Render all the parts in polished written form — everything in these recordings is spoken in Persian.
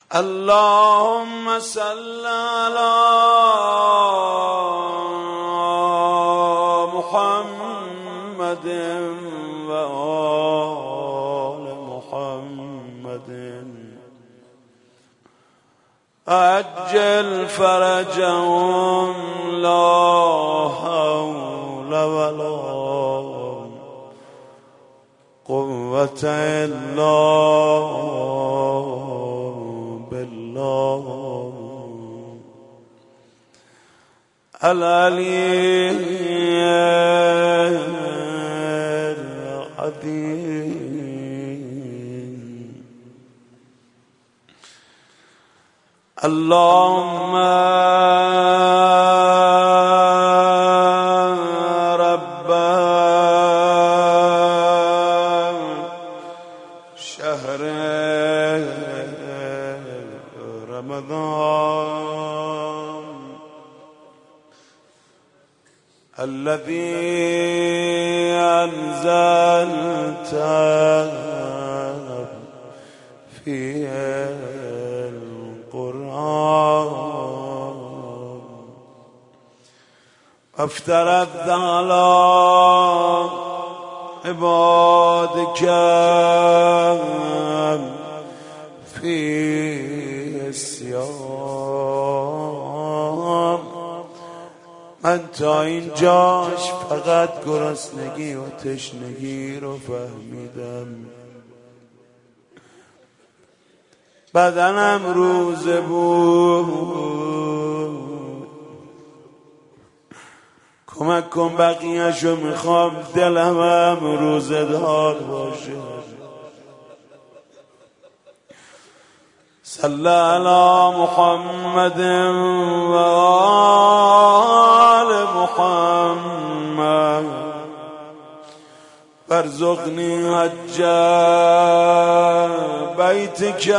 اللهم صل على محمد وآل محمد عجل فرجهم لا حول ولا قوة إلا بالله العلي العظيم. اللهم رب شهر رمضان الذي أنزلت فيه القرآن افترضت على عبادك فيه الصيام. من تا اینجاش فقط گرسنگی و تشنگی رو فهمیدم، بدنم روزه بود. کمک کن بقیه‌شو میخوام دلم هم روزه دار باشه. صلی علی محمد و آل محمد وارزقنی حج بیتک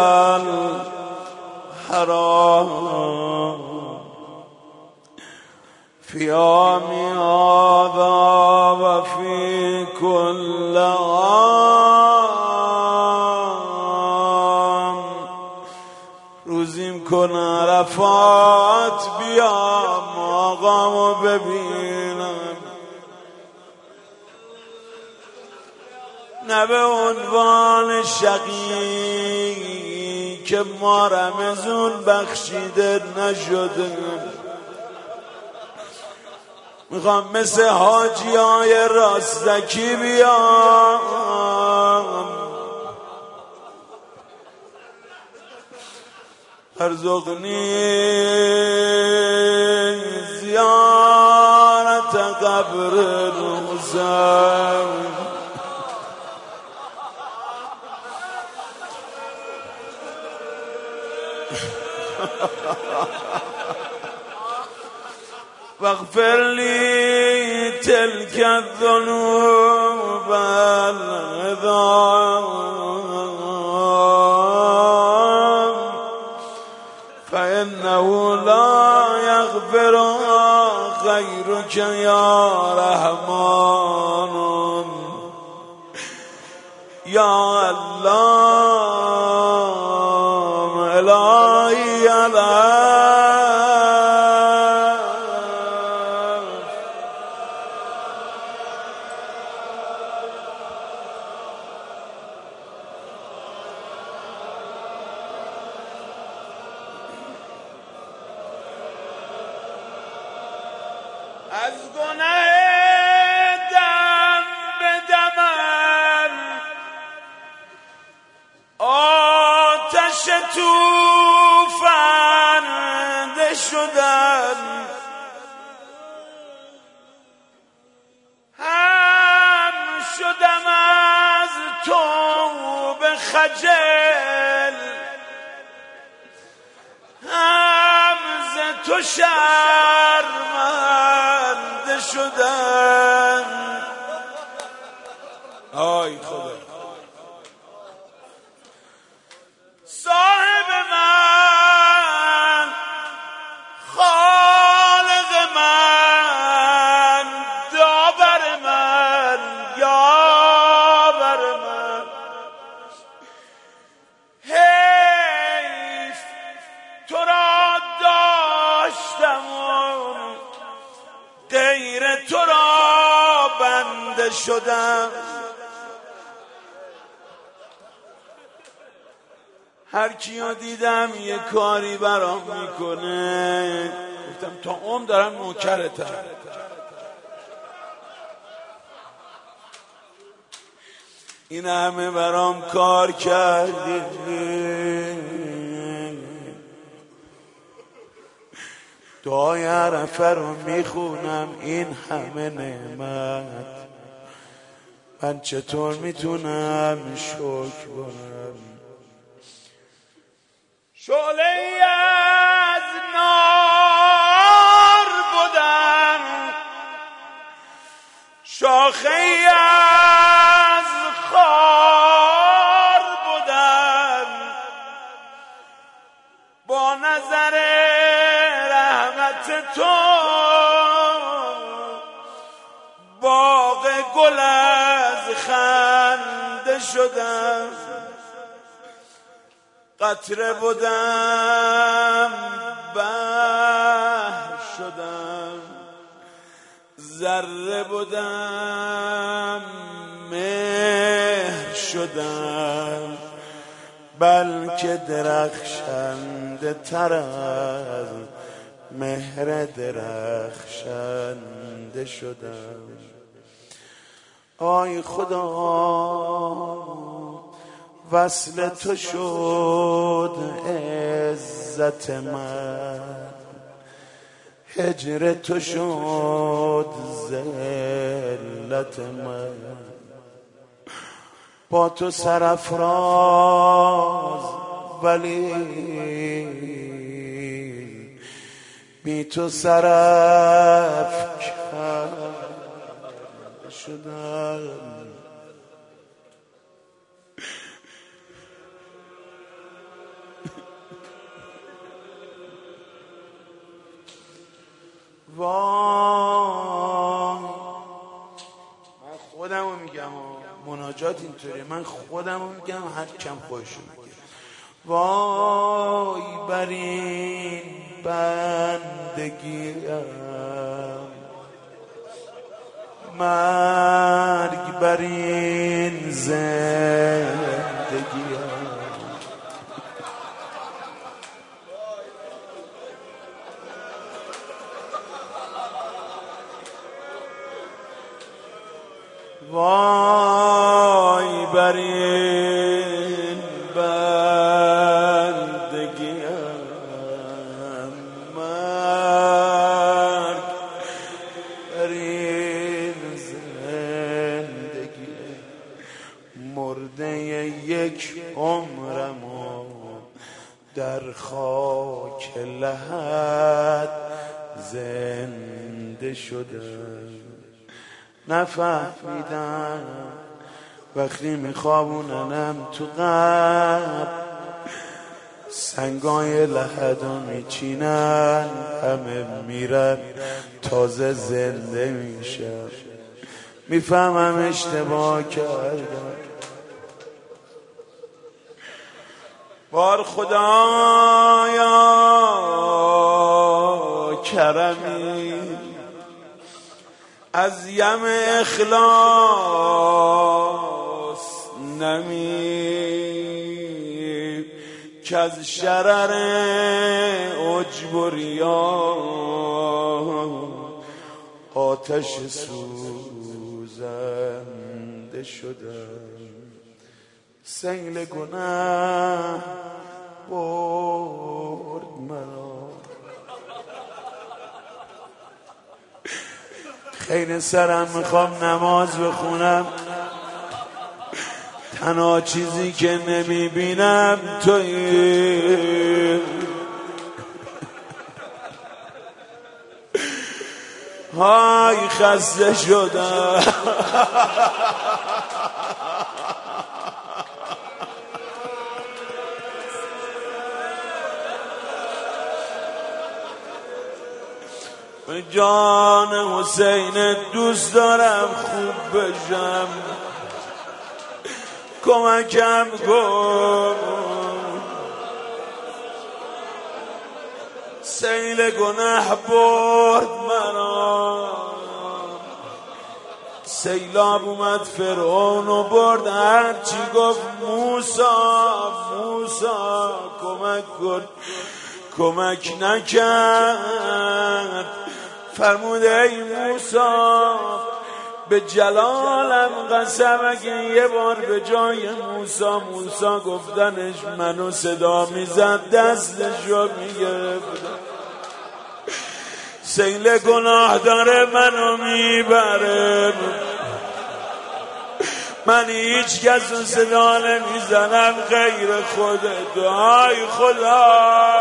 الحرام فی عامی هذا و فی کل عام. روزیم کن عرفات بیام آقامو ببینم، نه به عنوان شقی که ما رمضان بخشیده نشده. میخوام مثل حاجی های راستکی بیام، ارزقنی زیارت قبر حسین. واغفر لي تلك الذنوب العظام فإنه لا يغفرها غيرك يا رحمن يا الله إلهي على از گناه دم به دمم آتش توفنده شدم. هم شدم از توبه خجل، هم ز تو شرمنده شدم. آی خدا صاحب من، خالق من، داور من، یاور من، هی شدم. هر کیو دیدم یه کاری برام میکنه، گفتم تا عمر دارم نوکرتم. این همه برام کار کردی، دعای عرفه رو میخونم، این همه نعمت من چطور میتونم شکر کنم؟ شعله‌ای از نار بودم، شاخه‌ای از خار بودم، با نظر رحمت تو باغ گل از خنده شدم. قطره بودم بحر شدم، ذره بودم مهر شدم، بلکه درخشنده تر از مهر درخشنده شدم. آی خدا وصل تو شد عزت من، هجر تو شد ذلت من. با تو سرافراز ولی بی تو سرافکن شدم. وای من خودمو میگم، مناجات اینطوری، من خودمو میگم، هر کم خودشو میگه. وای بر این بندگیم، مرگ بر این زندگیم. وای بر این بندگیم، مرگ بر این زندگی. مرده یک عمرمو در خاک لحد زنده شدم. نفهمیدم وقتی میخوابوننم تو قبر، سنگای لحدو میچینن، همه میرن تازه زنده میشم. میفهمم اشتباه کردم. بار خدایا کرمی از یم اخلاص نمی، که از شرر عجب و ریا آتش سوزنده شدم. سیل گناه برد مرا، خیلی سرم میخوام نماز بخونم، تنها چیزی که نمیبینم تویی. های خسته شدم. جان حسین دوست دارم خوب بشم، کمکم کن. سیل گناه برد مرا، سیلاب اومد فرعون و برد، هرچی گفت موسا موسا کمک کن، کمک نکرد. فرمود ای موسا به جلالم قسم اگه یه بار به جای موسا گفتنش منو صدا میزد دستشو میگرفت. سیل گناه داره منو میبره، من هیچ کس رو صدا نمیزنم غیر خودت. ای خدا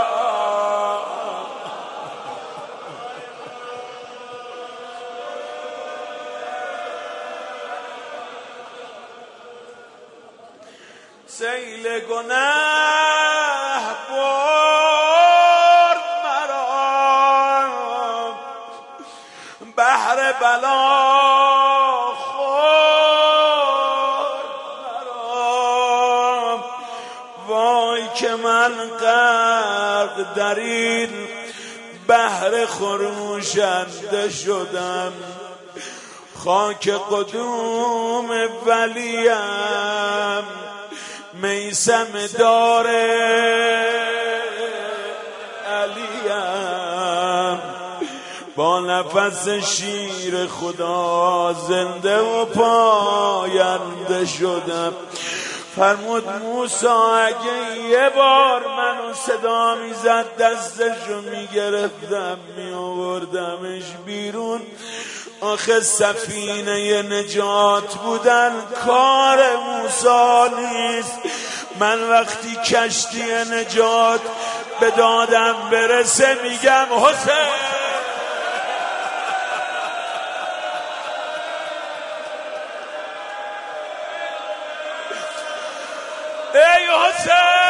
سیل گناه برد مرا، بحر بلا خورد مرا. وای که من غرق در این بحر خروشنده شدم، خاک قدوم ولیم میسم داره علیم. با نفس شیر خدا زنده و پاینده شدم. فرمود موسی اگه یه بار منو صدا میزد دستشو میگرفتم میآوردمش بیرون. آخه سفینه نجات بودن کار موسی نیست. من وقتی کشتی نجات به دادم برسه میگم حسین ای حسین